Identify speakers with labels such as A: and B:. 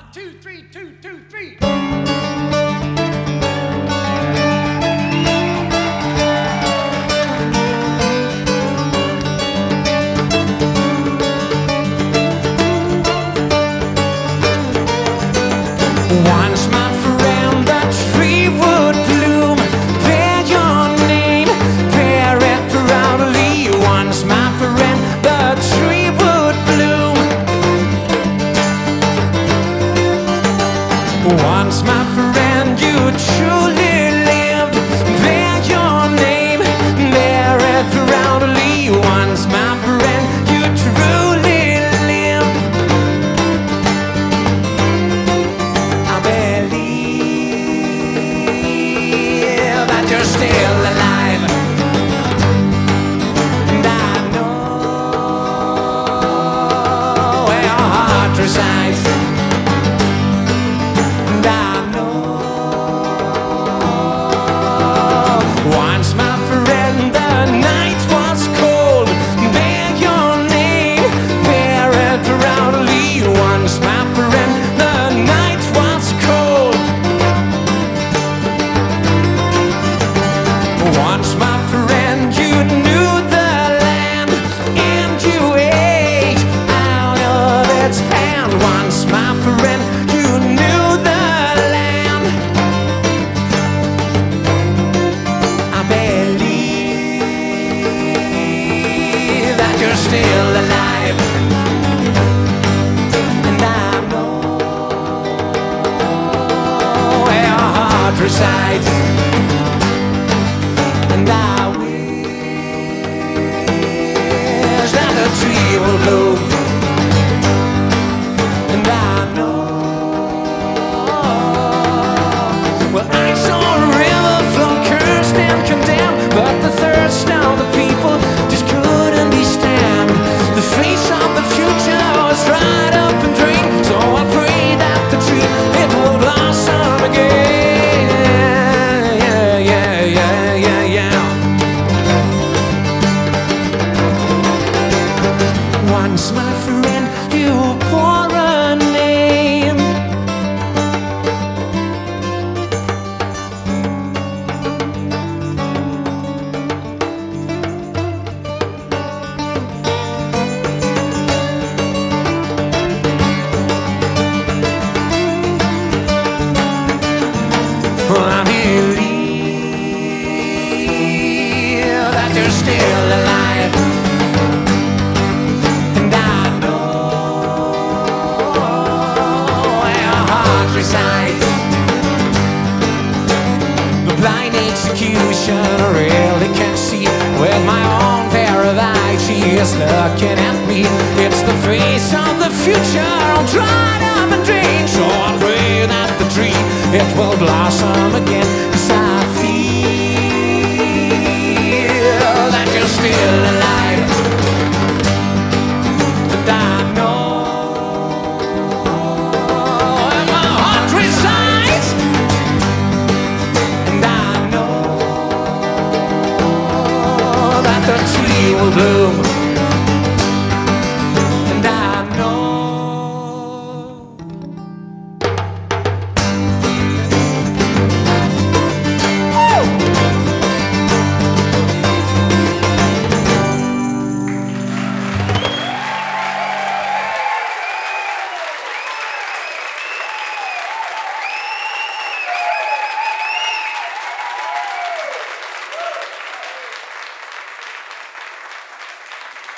A: 2, 3, 2, 2, 3.
B: Once, my friend, the tree would bloom. Bear your name, bear it proudly. Once, my friend, the tree would bloom. Once, my friend, you truly lived. Bear your name, bear it proudly. Once, my friend, you truly lived. I believe that you're still alive, and I know where your heart resides. And I know once, my friend, the night was cold. Bear your name, bear it proudly. Once, my friend, the night was cold. Once, my friend, you knew the land, and you ate out of its hand. Once, my friend, you knew the land. I believe that you're still alive, and I know where your heart resides. And I wish that the tree will bloom. And I know, well, I saw a river flow cursed and condemned, but the thirst of the people just couldn't be stemmed. The face of the future was dried up and drained, so I pray that the tree, it will blossom again. Yeah. Once, my friend, you bore a name. Well, I believe that you're still alive, and I know where your heart resides. The blind executioner really can't see with my own pair of eyes. She is looking at me. It's the face of the future, all dried up and drained. So I pray that the tree, it will blossom again. 'Cause I feel that you're still alive.